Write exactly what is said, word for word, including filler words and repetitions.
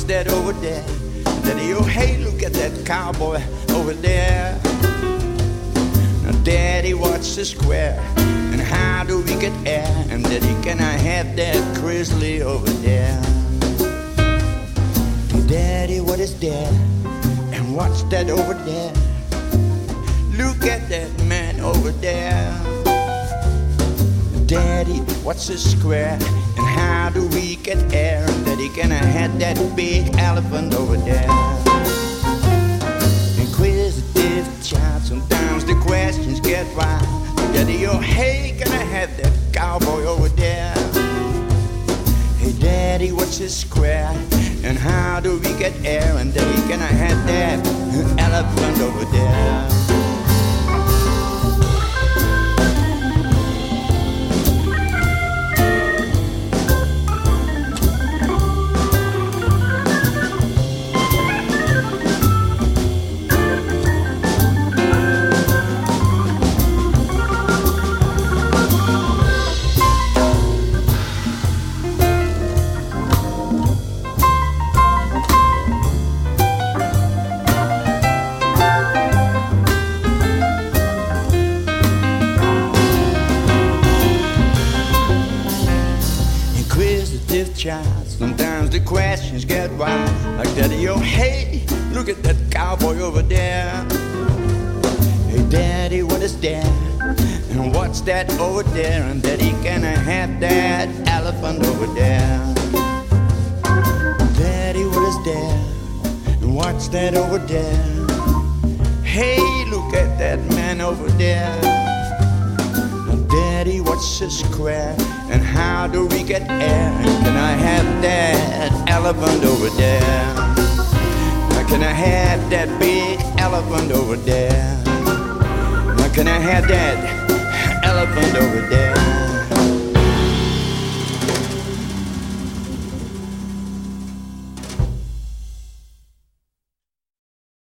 what's that over there? Daddy, oh hey, look at that cowboy over there. Now Daddy, what's the square? And how do we get air? And Daddy, can I have that grizzly over there? Daddy, what is there? And what's that over there? Look at that man over there. Daddy, what's a square? And how do we get air? Daddy, can I have that big elephant over there? Inquisitive child, sometimes the questions get wild. Daddy, oh hey, can I have that cowboy over there? Hey Daddy, what's a square? And how do we get air? And Daddy, can I have that elephant over there? Child. Sometimes the questions get wild, like Daddy, oh hey, look at that cowboy over there. Hey Daddy, what is there? And what's that over there? And Daddy, can I have that elephant over there? Daddy, what is there? And what's that over there? Hey, look at that man over there. Daddy, what's a square? And how do we get air? And can I have that elephant over there? Now can I have that big elephant over there? Now can I have that